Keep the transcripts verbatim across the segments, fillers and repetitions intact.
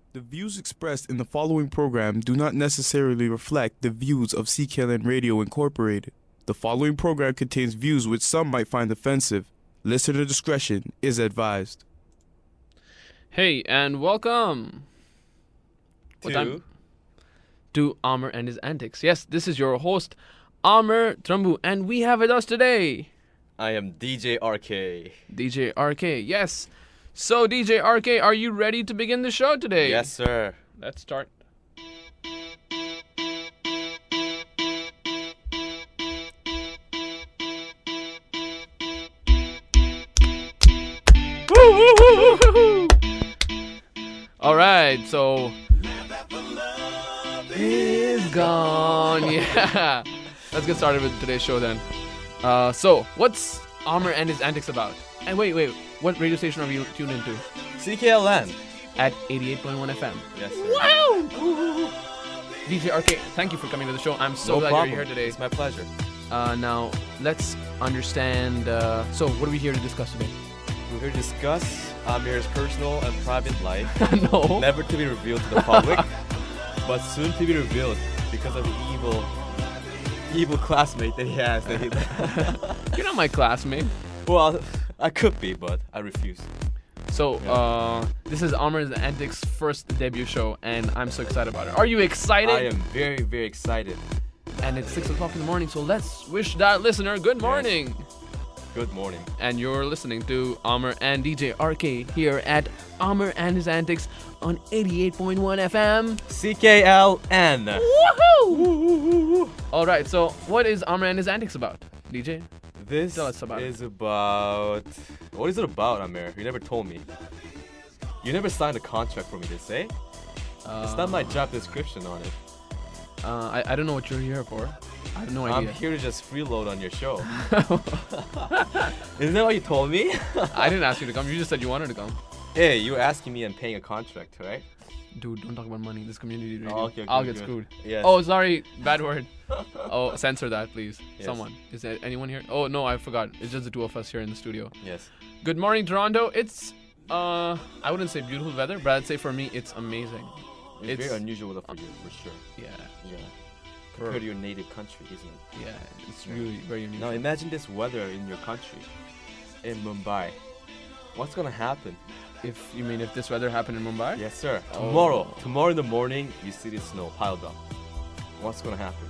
The views expressed in the following program do not necessarily reflect the views of C K L N Radio Incorporated. The following program contains views which some might find offensive. Listener discretion is advised. Hey, and welcome To time? to Amr and his antics. Yes, this is your host, Amr Trambu, and we have with us today I am D J R K. D J R K. Yes. So, D J R K, are you ready to begin the show today? Yes, sir. Let's start. All right, so is gone. Yeah, let's get started with today's show then. Uh, so what's Amr and his antics about? And wait, wait, what radio station are you tuned into? C K L N. At eighty-eight point one F M. Yes, sir. Wow! D J R K, thank you for coming to the show. I'm so no glad problem. you're here today. It's my pleasure. Uh, now let's understand. Uh, so, what are we here to discuss today? We're here to discuss Amir's personal and private life, no. never to be revealed to the public, but soon to be revealed because of the evil, evil classmate that he has. That he You're not my classmate. well, I could be, but I refuse. So, Yeah. uh, this is Amr's Antics' first debut show, and I'm so excited about it. Are you excited? I am very, very excited. And it's six o'clock in the morning, so let's wish that listener good morning. Good morning. And you're listening to Amr and D J R K here at Amr and his Antics on eighty-eight point one F M. C K L N. Woohoo! All right, so what is Amr and his Antics about, D J? This Tell us about it. is about... What is it about, Amir? You never told me. You never signed a contract for me to say. Uh, It's not my job description on it. Uh, I, I don't know what you're here for. I have no I'm idea. here to just freeload on your show. Isn't that what you told me? I didn't ask you to come. You just said you wanted to come. Hey, you were asking me and paying a contract, right? Dude, don't talk about money. This community radio. Oh, okay, I'll good, get good. screwed. Yes. Oh, sorry. Bad word. Oh, censor that, please. Yes. Someone. Is there anyone here? Oh, no, I forgot. It's just the two of us here in the studio. Yes. Good morning, Toronto. It's, uh, I wouldn't say beautiful weather, but I'd say for me, it's amazing. It's, It's- very unusual weather for you, for sure. Yeah. Yeah. Compared to your native country, isn't it? Yeah. It's Yeah. really very unique. Now imagine this weather in your country, in Mumbai. What's gonna happen? If you mean if this weather happened in Mumbai? Yes, sir. Oh. Tomorrow, tomorrow in the morning, you see the snow piled up. What's gonna happen?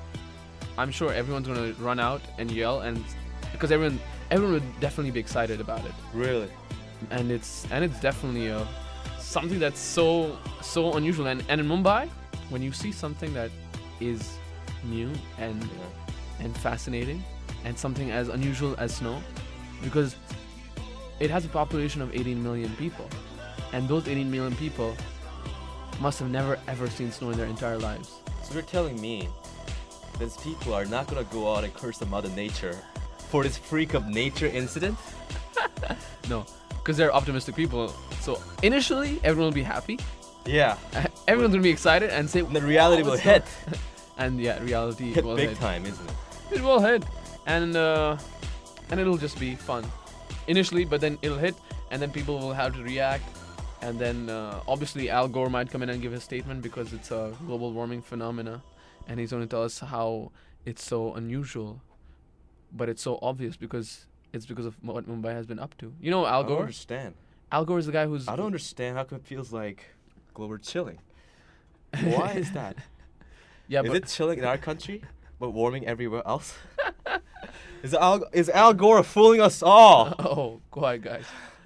I'm sure everyone's gonna run out and yell, and because everyone, everyone would definitely be excited about it. Really? And it's and it's definitely uh, something that's so so unusual. And and in Mumbai, when you see something that is new and Yeah. and fascinating, and something as unusual as snow, because it has a population of eighteen million people, and those eighteen million people must have never ever seen snow in their entire lives. So you're telling me these people are not gonna go out and curse the Mother Nature for this freak of nature incident? No, because they're optimistic people. So initially, everyone will be happy. Yeah. Everyone's gonna be excited and say, And the reality "Oh, will it's hit. not-" And yeah, reality Hit will big hit. time, isn't it? It will hit, and uh, and it'll just be fun initially, but then it'll hit, and then people will have to react, and then uh, obviously Al Gore might come in and give his statement because it's a global warming phenomena, and he's going to tell us how it's so unusual, but it's so obvious because it's because of what Mumbai has been up to. You know Al I don't Gore? understand. Al Gore is the guy who's I don't understand how come it feels like global chilling. Why is that? yeah, is but it chilling in our country, but warming everywhere else? is Al is Al Gore fooling us all? oh, quiet guys.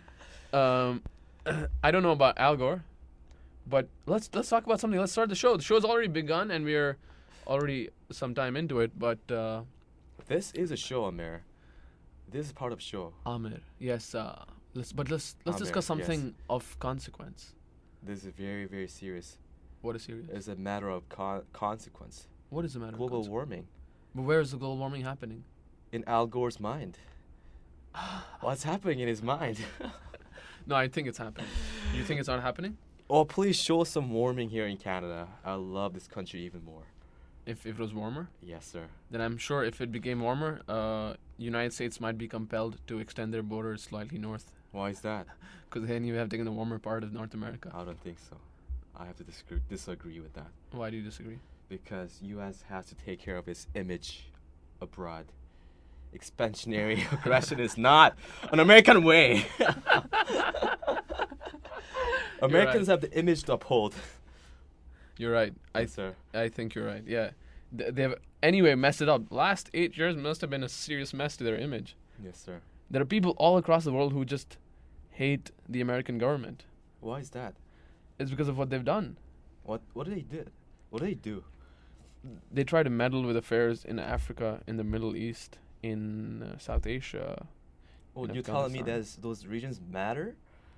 Um, I don't know about Al Gore, but let's let's talk about something. Let's start the show. The show's already begun, and we're already some time into it. But uh, This is a show, Amir. This is part of show. Amir, yes. Uh, let's but let's let's Amir, discuss yes. something of consequence. This is very, very serious. What is serious? It's a matter of con- consequence. What is the matter? of Global consequence? warming. But where is the global warming happening? In Al Gore's mind. What's happening in his mind? No, I think it's happening. You think it's not happening? Oh, please show us some warming here in Canada. I love this country even more. If if it was warmer, Yes, sir. then I'm sure if it became warmer, uh, United States might be compelled to extend their borders slightly north. Why is that? Because then you have taken the warmer part of North America. I don't think so. I have to disagree, disagree with that. Why do you disagree? Because U S has to take care of its image abroad. Expansionary aggression is not an American way. Americans right. have the image to uphold. You're right. I Yes, sir. I think you're right. Yeah, Th- they've anyway messed it up. Last eight years must have been a serious mess to their image. Yes, sir. There are people all across the world who just hate the American government. Why is that? It's because of what they've done. What What did they did? What did they do? They try to meddle with affairs in Africa, in the Middle East, in uh, South Asia. Oh, in you're telling me Afghanistan. that those regions matter?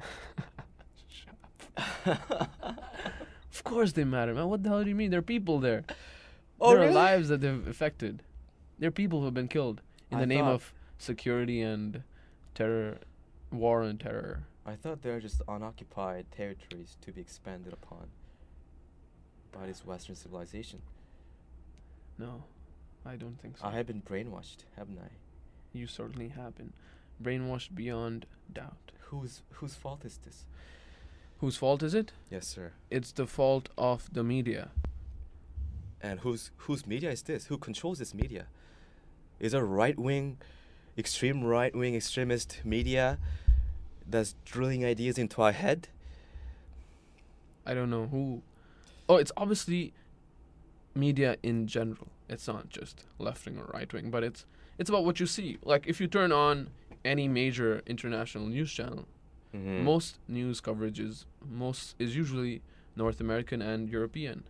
Of course they matter, man. What the hell do you mean? There are people there. Oh, there are really? lives that they've affected. There are people who have been killed in I the name thought- of security and terror, war and terror. I thought they're just unoccupied territories to be expanded upon by this Western civilization. No, I don't think so. I have been brainwashed, haven't I? You certainly have been brainwashed beyond doubt. Whose Whose fault is this? Whose fault is it? Yes, sir. It's the fault of the media. And whose whose media is this? Who controls this media? Is it right wing, extreme right wing extremist media that's drilling ideas into our head? I don't know who. Oh, it's obviously media in general. It's not just left wing or right wing, but it's it's about what you see. Like if you turn on any major international news channel, Mm-hmm. most news coverage is most is usually North American and European.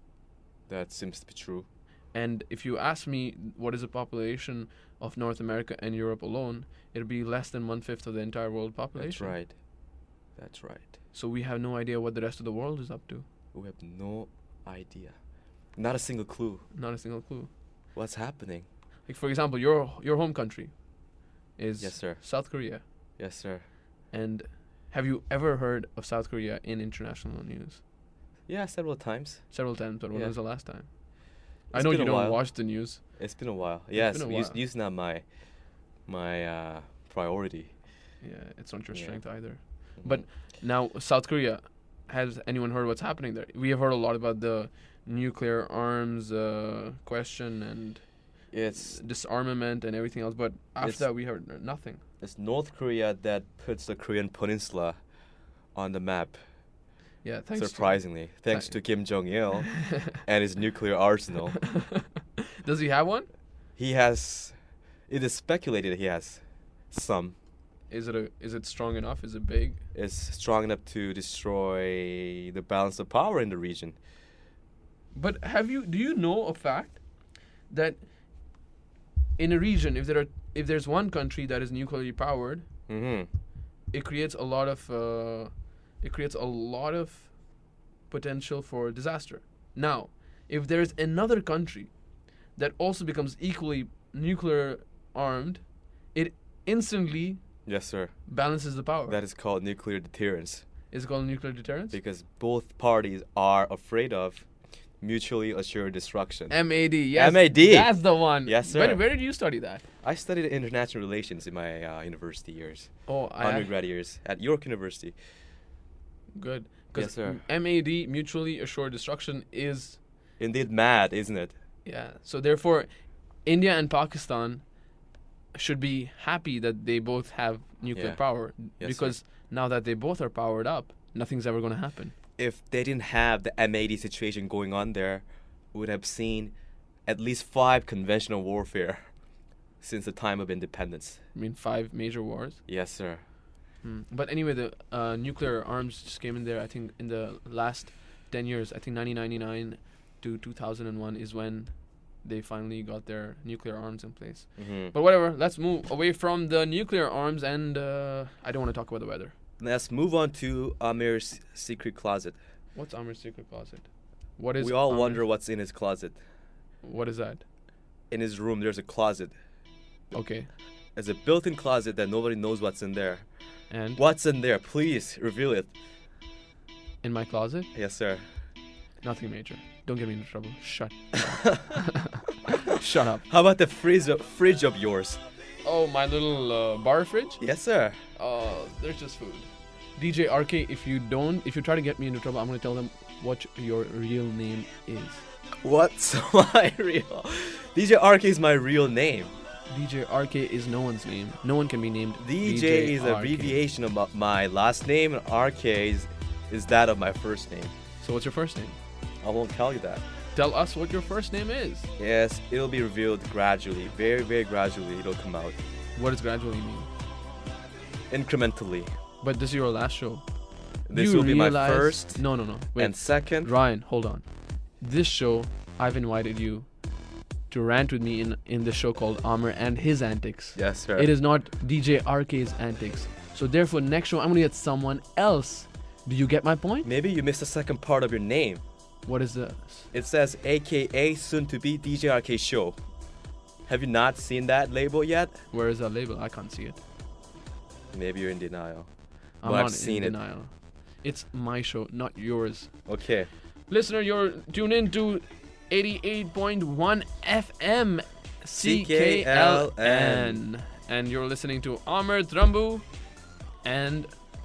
That seems to be true. And if you ask me what is the population of North America and Europe alone, it'll be less than one fifth of the entire world population. That's right. That's right. So we have no idea what the rest of the world is up to. We have no idea. Not a single clue. Not a single clue. What's happening? Like for example, your your home country is Yes, sir. South Korea. Yes, sir. And have you ever heard of South Korea in international news? Yeah, several times. Several times, but when Yeah. was the last time? I It's know been you a don't while. watch the news. It's been a while. Yes, been a news, while. news is not my my uh, priority. Yeah, it's not your Yeah. strength either. Mhm. But now, South Korea, has anyone heard what's happening there? We have heard a lot about the nuclear arms uh, question and it's disarmament and everything else, but after It's- that we heard n- nothing. it's North Korea that puts the Korean Peninsula on the map. Yeah, thanks. surprisingly, thanks Thank- to Kim Jong Il and his nuclear arsenal. To Does he have one? He has. It is speculated he has some. Is it a? Is it strong enough? Is it big? Is strong enough to destroy the balance of power in the region. But have you? Do you know a fact that in a region, if there are, if there's one country that is nuclearly powered, Mm-hmm. it creates a lot of, uh, it creates a lot of potential for disaster. Now, if there's another country that also becomes equally nuclear armed, it instantly Yes, sir. balances the power. That is called nuclear deterrence Is it called nuclear deterrence? because both parties are afraid of mutually assured destruction. M A D. Yes. M A D. That's the one. Yes, Where, sir. where did you study that? I studied international relations in my uh, university years, Oh, I undergrad years at York University. good. Yes, sir. M A D, mutually assured destruction, is Indeed, mad, isn't it? yeah. So therefore, India and Pakistan should be happy that they both have nuclear Yeah. power Yes, because now that they both are powered up, nothing's ever going to happen. If they didn't have the M A D situation going on there, we would have seen at least five conventional warfare since the time of independence. I mean, five major wars. Yes, sir. Hmm. But anyway, the uh, nuclear arms just came in there. I think in the last ten years, I think nineteen ninety-nine to two thousand one is when they finally got their nuclear arms in place. Mm-hmm. But whatever, let's move away from the nuclear arms, and uh, I don't want to talk about the weather. Let's move on to Amir's secret closet. What's Amir's secret closet? What is? We all Amir- wonder what's in his closet. What is that? In his room, there's a closet. Okay, There's a built-in closet that nobody knows what's in there. and What's in there? Please reveal it. in my closet, Yes, sir. nothing major. Don't get me into trouble. Shut. Shut up. How about the fridge of, fridge of yours? Oh, my little uh, bar fridge. Yes, sir. Oh, there's just food. D J R K, if you don't, if you try to get me into trouble, I'm gonna tell them what your real name is. What's my real? D J R K is my real name. D J R K is no one's name. No one can be named D J, D J is R K. abbreviation of my- my last name, and R K is, is that of my first name. So what's your first name? I won't tell you that. Tell us what your first name is. Yes, it'll be revealed gradually, very, very gradually. It'll come out What does gradually mean? incrementally. But this is your last show. This You will be my realize- first No, no, no. Wait. and second. Ryan, hold on. This show, I've invited you to rant with me in in the show called Amr and His Antics. Yes, sir. It is not D J R K's antics. So therefore, next show I'm gonna get someone else. Do you get my point? Maybe you missed the second part of your name. What is this? It says A K A soon to be D J R K show. Have you not seen that label yet? Where is that label? I can't see it. Maybe you're in denial. I'm Well, I've not seen in it. denial. It's my show, not yours. Okay. Listener, you're tuned in to eighty-eight point one F M C K L N. And you're listening to Amr Trambu and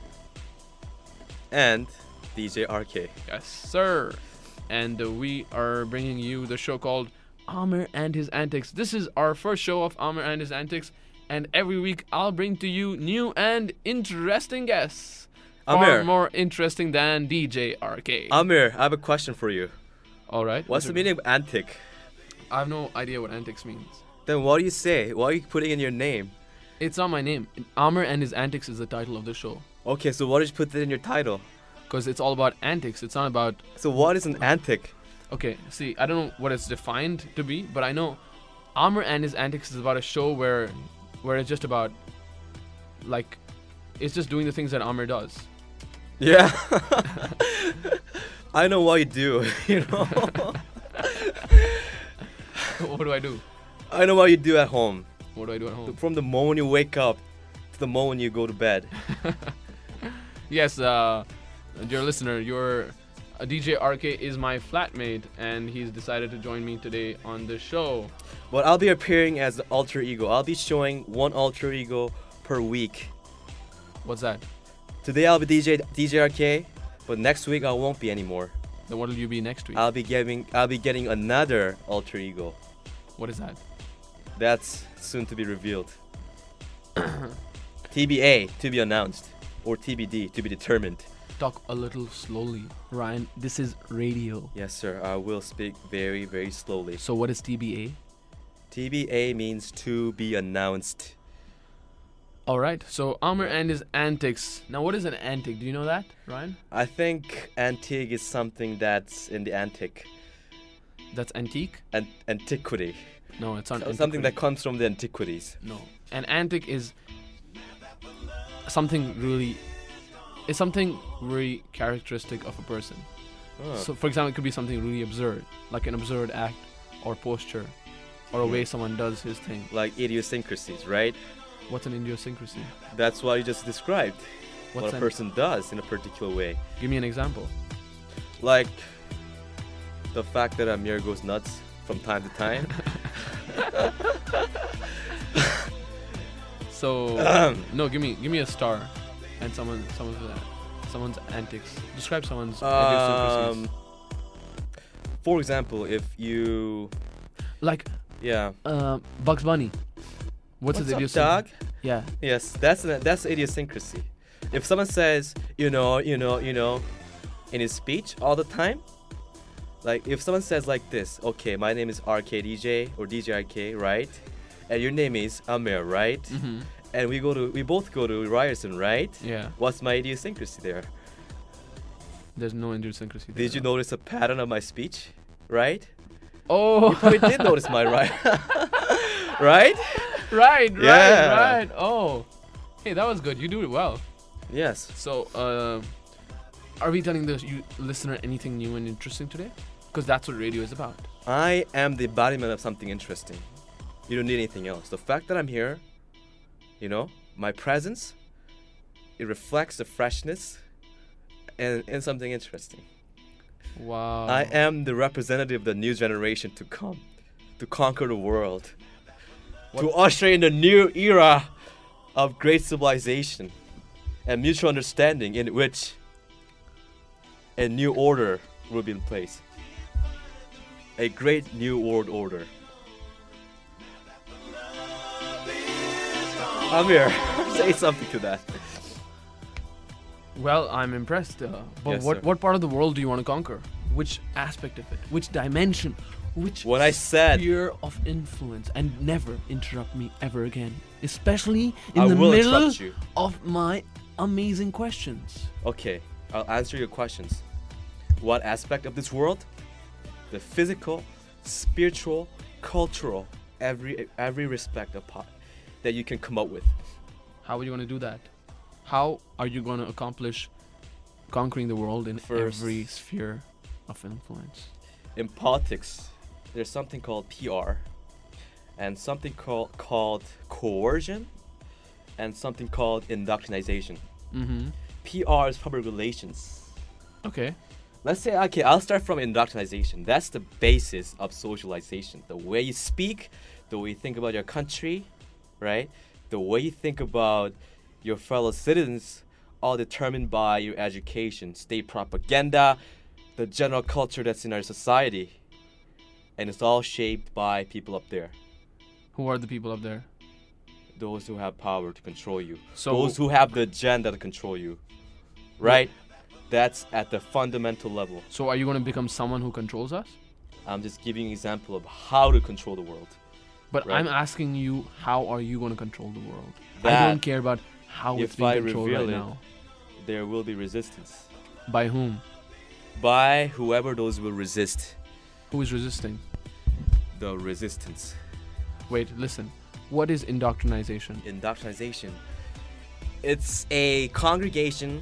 And D J R K. yes, sir. And uh, we are bringing you the show called Amr and His Antics. This is our first show of Amr and His Antics. And every week I'll bring to you new and interesting guests. Far Amir. more interesting than D J R K. Amir, I have a question for you. All right. What's the meaning of antic? I have no idea what antics means. Then what do you say? Why are you putting in your name? It's not my name. Amr and His Antics is the title of the show. Okay, so what did you put in your title? Because it's all about antics. It's not about... So what is an antic? Okay, see, I don't know what it's defined to be, but I know Amr and His Antics is about a show where where it's just about, like, it's just doing the things that Amr does. Yeah. I know what you do, you know. What do I do? I know what you do at home. What do I do at home? From the moment you wake up to the moment you go to bed. Yes, uh, dear listener, your uh, D J R K is my flatmate, and he's decided to join me today on the show. But I'll be appearing as the alter ego. I'll be showing one alter ego per week. What's that? Today I'll be D J D J R K, but next week I won't be anymore. Then what will you be next week? I'll be getting I'll be getting another alter ego. What is that? That's soon to be revealed. T B A, to be announced, or T B D, to be determined. Talk a little slowly, Ryan. This is radio. Yes, sir. I will speak very, very slowly. So what is T B A? T B A means to be announced. All right. So Amr and His Antics. Now, what is an antic? Do you know that, Ryan? I think antique is something that's in the antique. That's antique? An- antiquity. No, it's not. So something that antiquity. comes from the antiquities. No. An antic is something really. It's something very characteristic of a person. Oh. So, for example, it could be something really absurd, like an absurd act or posture, or a way someone does his thing. Like idiosyncrasies, right? What's an idiosyncrasy? That's what you just described. What's what a an- person does in a particular way. Give me an example. Like the fact that Amir goes nuts from time to time. So no, give me give me a star, and someone someone's uh, someone's antics. Describe someone's idiosyncrasies. um, for example, if you, Like yeah. uh, Bugs Bunny. What's, his up, idiosyncrasy? dog? Yeah. Yes, that's an, that's idiosyncrasy. If someone says, you know, you know, you know, in his speech all the time, like if someone says like this, okay, my name is R K D J or D J R K, right? And your name is Amir, right? Mm-hmm. And we go to, we both go to Ryerson, right? Yeah. What's my idiosyncrasy there? There's no idiosyncrasy. There. Did you notice a pattern of my speech, right? Oh. You probably did notice my right, right? Right, right, Yeah. right. Oh. Hey, that was good. You do it well. Yes. So, uh, are we telling the you, listener anything new and interesting today? Because that's what radio is about. I am the embodiment of something interesting. You don't need anything else. The fact that I'm here, you know, my presence, it reflects the freshness and, and something interesting. Wow. I am the representative of the new generation to come, to conquer the world, to usher in the new era of great civilization. and mutual understanding in which a new order will be in place. A great new world order. Amir, say something to that. Well, I'm impressed. Uh, but Yes, what sir. what part of the world do you want to conquer? Which aspect of it? Which dimension? Which What I said. sphere of influence? And never interrupt me ever again, especially in I the will middle interrupt you. of my amazing questions. Okay, I'll answer your questions. What aspect of this world? The physical, spiritual, cultural, every every respect of po- that you can come up with. How are you going to do that? How are you going to accomplish conquering the world in First- every sphere of influence? In politics, there's something called P R, and something called called coercion, and something called indoctrination. Mm-hmm. P R is public relations. Okay. Let's say, okay, I'll start from indoctrination. That's the basis of socialization. The way you speak, the way you think about your country, right? The way you think about your fellow citizens, all determined by your education, state propaganda, the general culture that's in our society. And it's all shaped by people up there. Who are the people up there? Those who have power to control you. So Those who have the agenda to control you. Right? That's at the fundamental level. So are you going to become someone who controls us? I'm just giving you an example of how to control the world. But Right. I'm asking you, how are you going to control the world? I That, don't care about how it's if being I controlled reveal right it- now. there will be resistance. By whom? By whoever those will resist Who is resisting? the resistance. Wait, listen. What is indoctrination? Indoctrination. It's a congregation,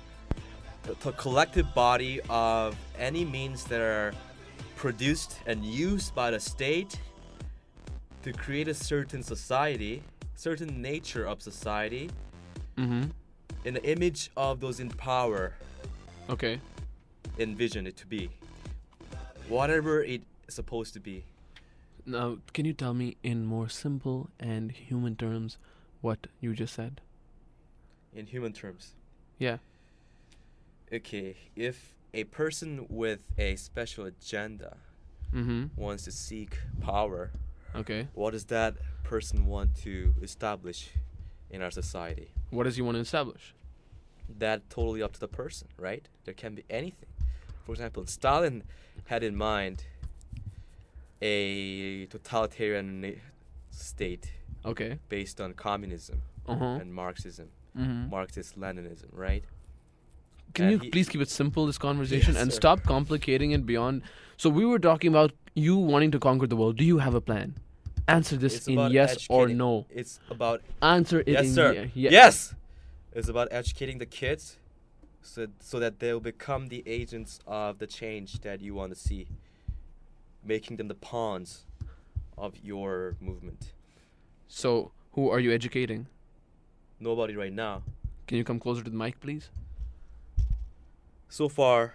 a collective body of any means that are produced and used by the state to create a certain society, certain nature of society, Mm-hmm. in the image of those in power Okay. envision it to be. Whatever it's supposed to be. Now, can you tell me in more simple and human terms what you just said? In human terms. Yeah. Okay, if a person with a special agenda Mm-hmm. wants to seek power, Okay. what does that person want to establish in our society? What does he want to establish? That totally up to the person, right? There can be anything. For example, Stalin had in mind a totalitarian na- state Okay. based on communism Uh-huh. and Marxism, Mm-hmm. Marxist-Leninism, right? Can and you he- please keep it simple, this conversation, Yes, and sir. stop complicating it beyond? So we were talking about you wanting to conquer the world. Do you have a plan? Answer this It's in about yes or educating- no. It's about Answer it yes, in sir. ye- ye- Yes. It's about educating the kids, so so that they'll become the agents of the change that you want to see, making them the pawns of your movement. So who are you educating? Nobody right now. Can you come closer to the mic, please? So far,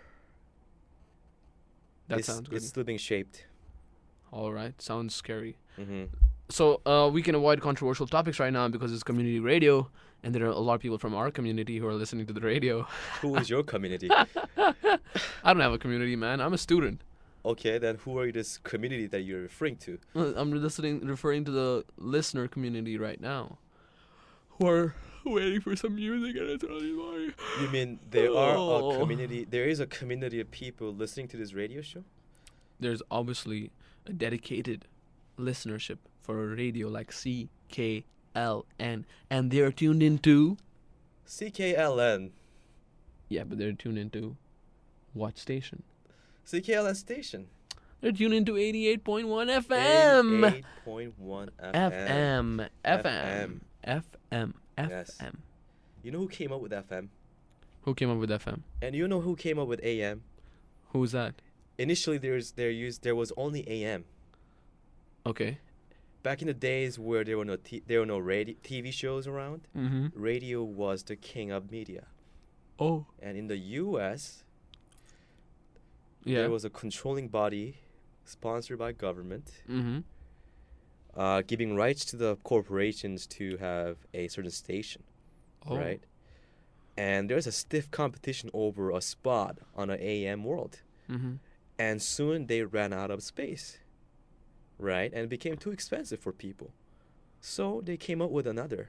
That it's, sounds good. it's still being shaped. All right. Sounds scary. hmm So uh, we can avoid controversial topics right now because it's community radio, and there are a lot of people from our community who are listening to the radio. Who is your community? I don't have a community, man. I'm a student. Okay, then who are this community that you're referring to? Uh, I'm listening, referring to the listener community right now, who are waiting for some music, and it's early morning. You mean there are Oh. a community? There is a community of people listening to this radio show. There's obviously a dedicated listenership for a radio like C K L N, and they're tuned into. C K L N. Yeah, but they're tuned into what station? C K L N station. They're tuned into eighty-eight point one F M. eight point one F M. F M. F M. F M. F M. F Yes. M. You know who came up with F M? Who came up with F M? And you know who came up with A M? Who's that? Initially, there's there used there was only A M. Okay. Back in the days where there were no t- there were no radio T V shows around, Mm-hmm. radio was the king of media. Oh. And in the U S, Yeah. there was a controlling body sponsored by government, Mm-hmm. uh, giving rights to the corporations to have a certain station, Oh. right? And there's a stiff competition over a spot on an A M world. Mm-hmm. And soon they ran out of space, right? And it became too expensive for people. So they came up with another,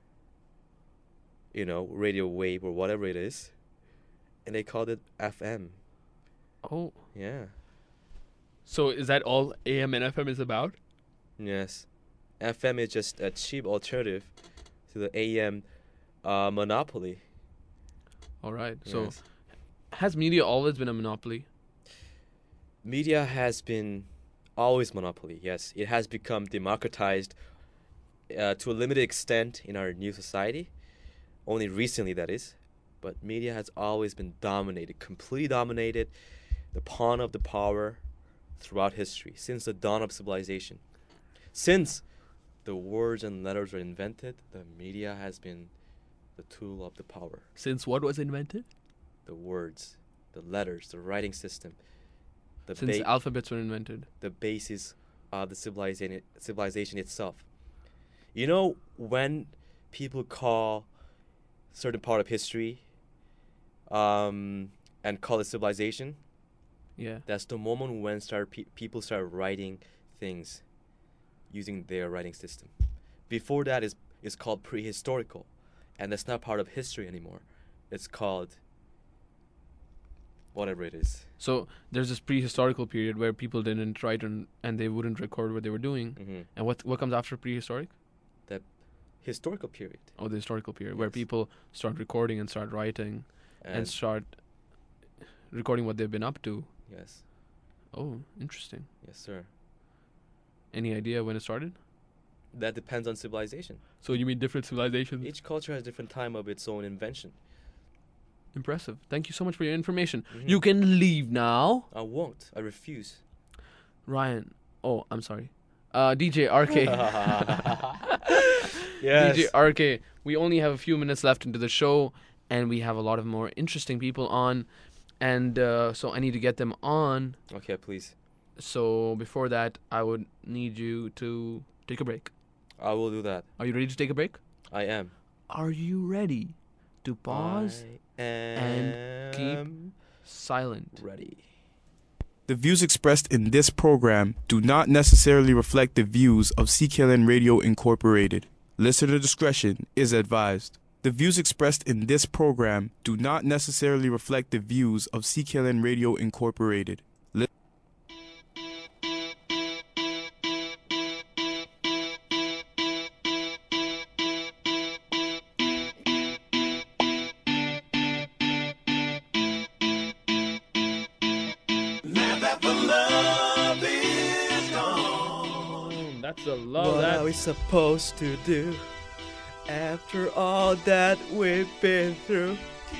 you know, radio wave or whatever it is. And they called it F M. Oh, Yeah. so is that all A M and F M is about? Yes. F M is just a cheap alternative to the A M uh, monopoly. All right. So Yes. has media always been a monopoly? Media has been always monopoly. Yes, it has become democratized uh, to a limited extent in our new society. Only recently, that is. But media has always been dominated, completely dominated, the pawn of the power throughout history, since the dawn of civilization. Since the words and letters were invented, the media has been the tool of the power. Since what was invented? The words, the letters, the writing system, the Since ba- alphabets were invented. the basis of the civilization civilization itself. You know, when people call certain part of history um, and call it civilization, Yeah. that's the moment when start pe- people start writing things using their writing system. Before that is is called prehistorical, and that's not part of history anymore. It's called whatever it is. So there's this prehistorical period where people didn't write and, and they wouldn't record what they were doing. Mm-hmm. And what what comes after prehistoric? Historical period. Oh, the historical period where Yes. people start recording and start writing and, And, start recording what they've been up to. yes, Oh, interesting. yes, sir. Any idea when it started? That depends on civilization. So you mean different civilizations? Each culture has different time of its own invention. Impressive. Thank you so much for your information. Mhm. You can leave now. I won't. I refuse. Ryan. Oh, I'm sorry. Uh, D J R K. Yes. D J R K. We only have a few minutes left into the show, and we have a lot of more interesting people on, and uh, so I need to get them on. Okay, please. So before that, I would need you to take a break. I will do that. Are you ready to take a break? I am. Are you ready to pause I am keep silent? ready. The views expressed in this program do not necessarily reflect the views of C K L N Radio Incorporated. Listener discretion is advised. The views expressed in this program do not necessarily reflect the views of C K L N Radio Incorporated. Li- That's a love What that. are we supposed to do after all that we've been through?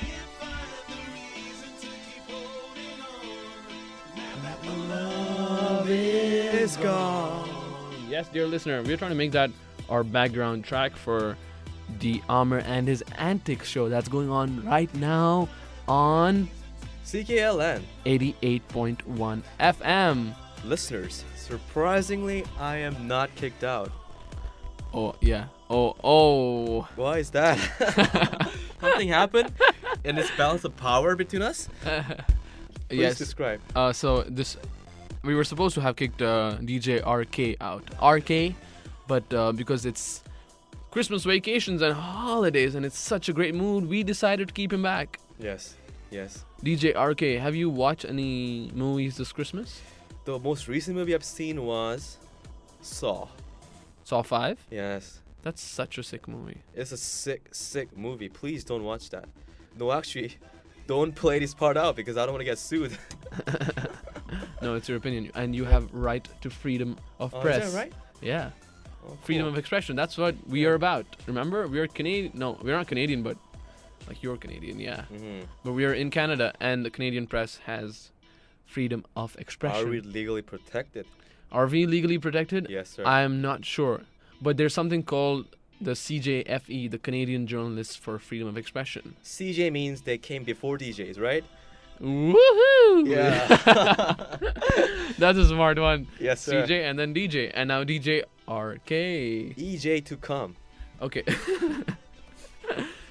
Love is gone. Yes, dear listener, we're trying to make that our background track for the Amr and his antics show that's going on right now on C K L N. eighty-eight point one F M. Listeners, surprisingly, I am not kicked out. Oh, yeah. Oh, oh. Why is that? Something happened in this balance of power between us? Please Yes. describe. Uh, so this, we were supposed to have kicked uh, D J R K out. R K, but uh, because it's Christmas vacations and holidays and it's such a great mood, we decided to keep him back. Yes, yes. D J R K, have you watched any movies this Christmas? The most recent movie I've seen was Saw. Saw five? Yes. That's such a sick movie. It's a sick, sick movie. Please don't watch that. No, actually, don't play this part out because I don't want to get sued. No, it's your opinion, and you have right to freedom of Oh, press. is that right? Yeah, Oh, freedom cool. of expression. That's what we are about. Remember, we are Canadian. No, we're not Canadian, but like you're Canadian, yeah. Mhm. But we are in Canada, and the Canadian press has freedom of expression. Are we legally protected? Are we legally protected? Yes, sir. I'm not sure, but there's something called the C J F E, the Canadian Journalists for Freedom of Expression. C J means they came before D Js, right? Woohoo! Yeah. That's a smart one. Yes, sir. C J and then D J, and now D J R K. E J to come. Okay.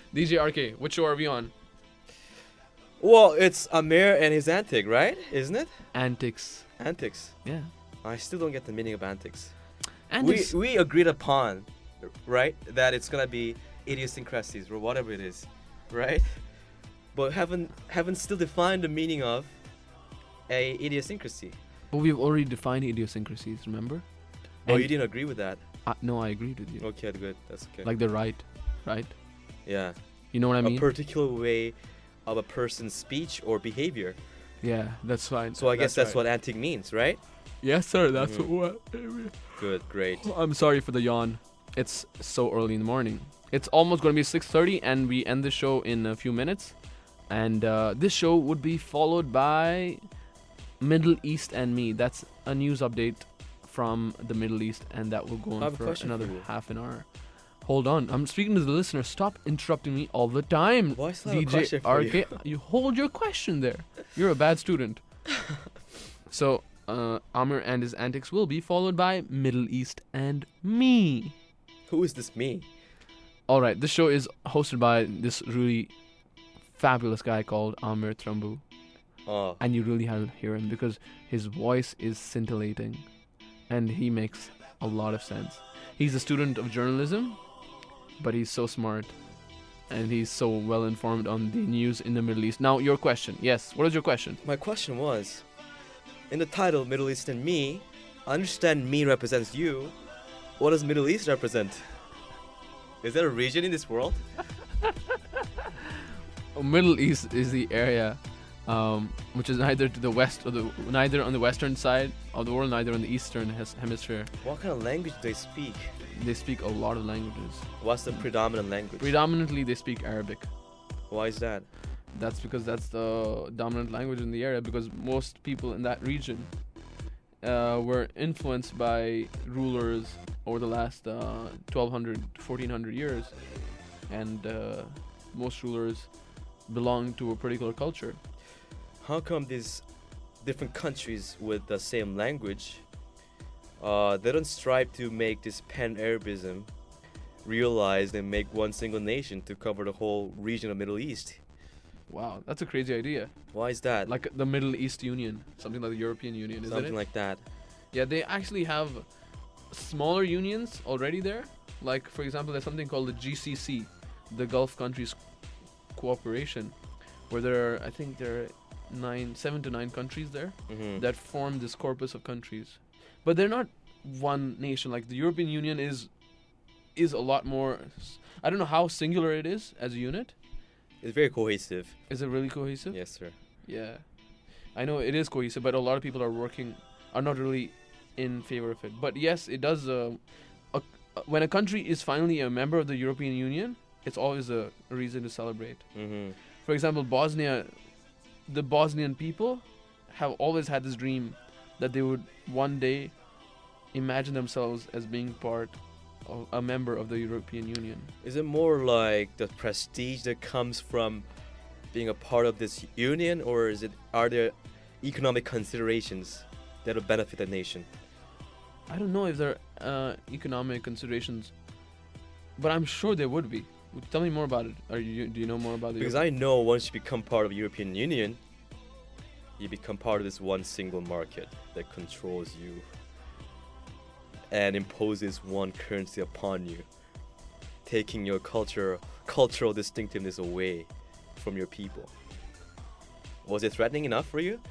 D J R K, which show are we on? Well, it's Amir and his antic, right? Isn't it? Antics. Antics. Yeah. I still don't get the meaning of antics. Antics. We we agreed upon, right, that it's gonna be idiosyncrasies or whatever it is, right? But haven't haven't still defined the meaning of a idiosyncrasy. But we've already defined idiosyncrasies, remember? Oh, And- you didn't agree with that? Uh, no, I agreed with you. Okay, good. That's okay. Like the right, right? yeah, You know what I mean? a particular way of a person's speech or behavior. Yeah, that's fine. So I guess that's right. what antic means, right? Yes, sir. That's Mhm. what. Good, great. I'm sorry for the yawn. It's so early in the morning. It's almost going to be six thirty, and we end the show in a few minutes. And uh, this show would be followed by Middle East and Me. That's a news update from the Middle East, and that will go I on have a for question for another you. half an hour. Hold on. I'm speaking to the listener. Stop interrupting me all the time. Why is that a D J question for R you? K, you hold your question there. You're a bad student. So, uh, Amir and his antics will be followed by Middle East and Me. Who is this me? All right, this show is hosted by this really fabulous guy called Amir Trambu, Oh, and you really have to hear him because his voice is scintillating, and he makes a lot of sense. He's a student of journalism, but he's so smart, and he's so well informed on the news in the Middle East. Now, your question. Yes, what is your question? my question was, in the title Middle East and Me, I understand me represents you. What does Middle East represent? Is there a region in this world? Middle East is the area um, which is neither to the west or the neither on the western side of the world, neither on the eastern hes- hemisphere. What kind of language do they speak? They speak a lot of languages. What's the predominant language? Predominantly, they speak Arabic. Why is that? That's because that's the dominant language in the area. Because most people in that region uh, were influenced by rulers over the last uh, twelve hundred, fourteen hundred years, and uh, most rulers belong to a particular culture. How come these different countries with the same language, uh, they don't strive to make this pan-Arabism realized and make one single nation to cover the whole region of Middle East? Wow, that's a crazy idea. Why is that? Like the Middle East Union, something like the European Union, isn't Something it? like that. Yeah, they actually have smaller unions already there. Like, for example, there's something called the G C C, the Gulf Countries Cooperation, where there are, I think there are nine, seven to nine countries there Mm-hmm. that form this corpus of countries. But they're not one nation. Like the European Union is is a lot more. I don't know how singular it is as a unit. It's very cohesive. Is it really cohesive? Yes, sir. Yeah, I know it is cohesive, but a lot of people are working, are not really in favor of it. But yes, it does. Uh, a, when a country is finally a member of the European Union, it's always a reason to celebrate. Mm-hmm. For example, Bosnia, the Bosnian people have always had this dream that they would one day imagine themselves as being part of a member of the European Union. Is it more like the prestige that comes from being a part of this union, or is it are there economic considerations that will benefit the nation? I don't know if there are uh, economic considerations, but I'm sure there would be. Tell me more about it. Are you do you know more about it? Because I know once you become part of the European Union, you become part of this one single market that controls you and imposes one currency upon you, taking your culture, cultural distinctiveness away from your people. Was it threatening enough for you?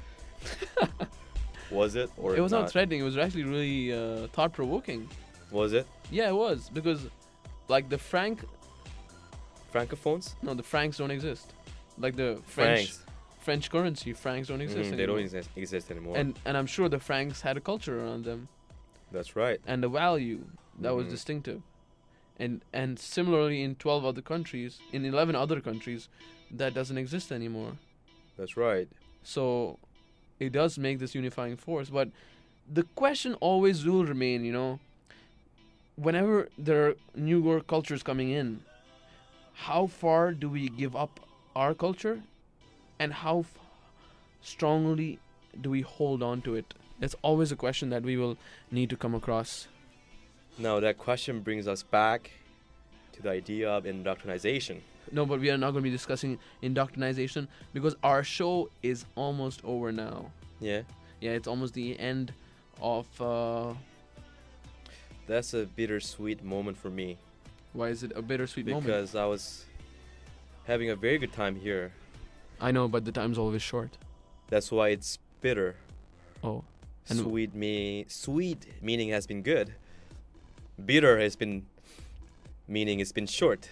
Was it or it was not, not threatening. It was actually really uh, thought-provoking. Was it Yeah, it was because, like the franc, francophones? no, the francs don't exist. Like the French Francs. French currency, francs don't exist Mm, they anymore. don't exist, exist anymore. And and I'm sure the francs had a culture around them That's right. and a value that was Mhm. distinctive. And and similarly in twelve other countries, in eleven other countries, that doesn't exist anymore. That's right. So it does make this unifying force. But the question always will remain, you know, whenever there are newer cultures coming in, how far do we give up our culture and how f- strongly do we hold on to it? It's always a question that we will need to come across. Now that question brings us back to the idea of indoctrination. No, but we are not going to be discussing indoctrination because our show is almost over now. Yeah. Yeah, it's almost the end of. Uh, That's a bittersweet moment for me. why is it a bittersweet moment? Because I was having a very good time here. I know, but the time's always short. That's why it's bitter. Oh. And Sweet me sweet meaning has been good. Bitter has been meaning it's been short.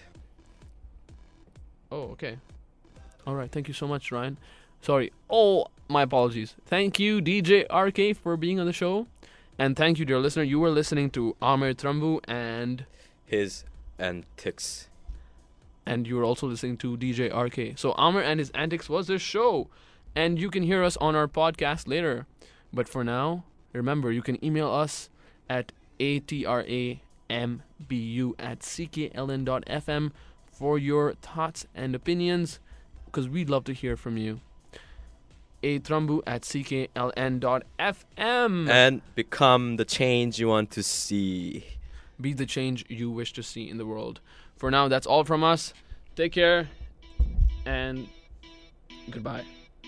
Oh, okay. All right. Thank you so much, Ryan. Sorry. Oh, my apologies. Thank you, D J R K, for being on the show. And thank you, dear listener. You were listening to Amir Trambu and His antics. and you were also listening to D J R K. So Amir and his antics was the show. And you can hear us on our podcast later. But for now, remember, you can email us at atrambu at ckln dot f m for your thoughts and opinions, because we'd love to hear from you. atrambu at ckln dot f m. And become the change you want to see. Be the change you wish to see in the world. For now, that's all from us. Take care and goodbye.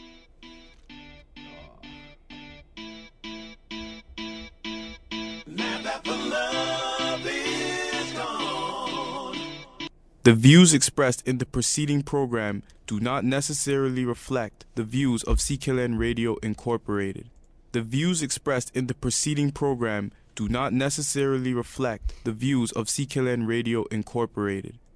The views expressed in the preceding program do not necessarily reflect the views of C K L N Radio Incorporated. The views expressed in the preceding program do not necessarily reflect the views of C K L N Radio Incorporated.